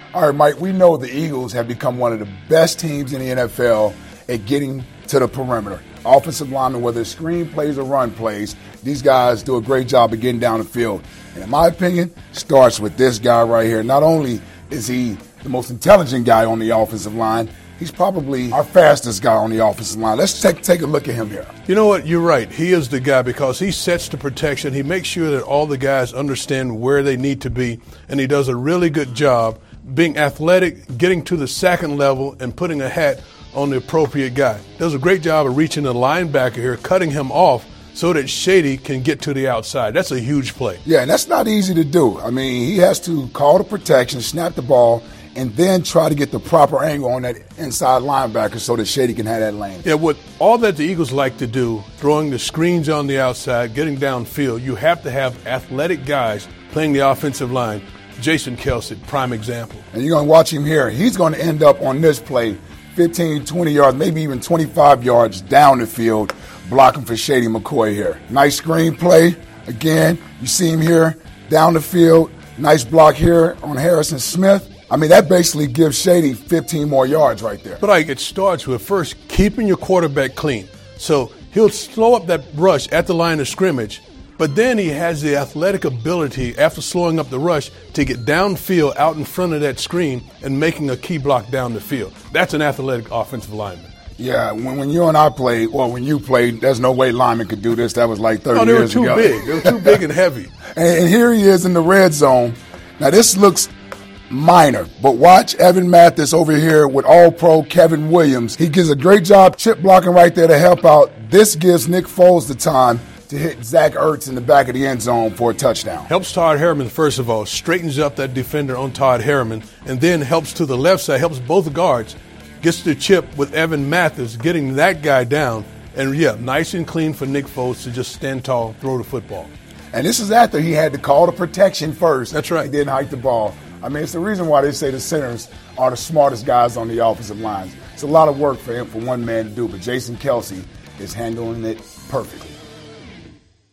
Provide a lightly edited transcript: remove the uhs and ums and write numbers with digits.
All right, Mike, we know the Eagles have become one of the best teams in the NFL at getting to the perimeter. Offensive linemen, whether it's screen plays or run plays, these guys do a great job of getting down the field. And in my opinion, starts with this guy right here. Not only is he the most intelligent guy on the offensive line, he's probably our fastest guy on the offensive line. Let's take a look at him here. You know what? You're right. He is the guy because he sets the protection. He makes sure that all the guys understand where they need to be, and he does a really good job being athletic, getting to the second level, and putting a hat on the appropriate guy. Does a great job of reaching the linebacker here, cutting him off so that Shady can get to the outside. That's a huge play. Yeah, and that's not easy to do. I mean, he has to call the protection, snap the ball, and then try to get the proper angle on that inside linebacker so that Shady can have that lane. Yeah, what all that the Eagles like to do, throwing the screens on the outside, getting downfield, you have to have athletic guys playing the offensive line. Jason Kelce, prime example. And you're going to watch him here. He's going to end up on this play 15, 20 yards, maybe even 25 yards down the field, blocking for Shady McCoy here. Nice screen play. Again, you see him here down the field. Nice block here on Harrison Smith. I mean, that basically gives Shady 15 more yards right there. But it starts with first keeping your quarterback clean. So he'll slow up that rush at the line of scrimmage, but then he has the athletic ability, after slowing up the rush, to get downfield out in front of that screen and making a key block down the field. That's an athletic offensive lineman. Yeah, when you and I played, or when you played, there's no way linemen could do this. That was like 30 years ago. No, they were too big. They were too big and heavy. And here he is in the red zone. Now, this looks minor, but watch Evan Mathis over here with All-Pro Kevin Williams. He gives a great job chip blocking right there to help out. This gives Nick Foles the time to hit Zach Ertz in the back of the end zone for a touchdown. Helps Todd Harriman, first of all, straightens up that defender on Todd Harriman, and then helps to the left side, helps both guards, gets the chip with Evan Mathis, getting that guy down, and nice and clean for Nick Foles to just stand tall, throw the football. And this is after he had to call the protection first. That's right. He didn't hike the ball. I mean, it's the reason why they say the centers are the smartest guys on the offensive lines. It's a lot of work for him, for one man to do, but Jason Kelce is handling it perfectly.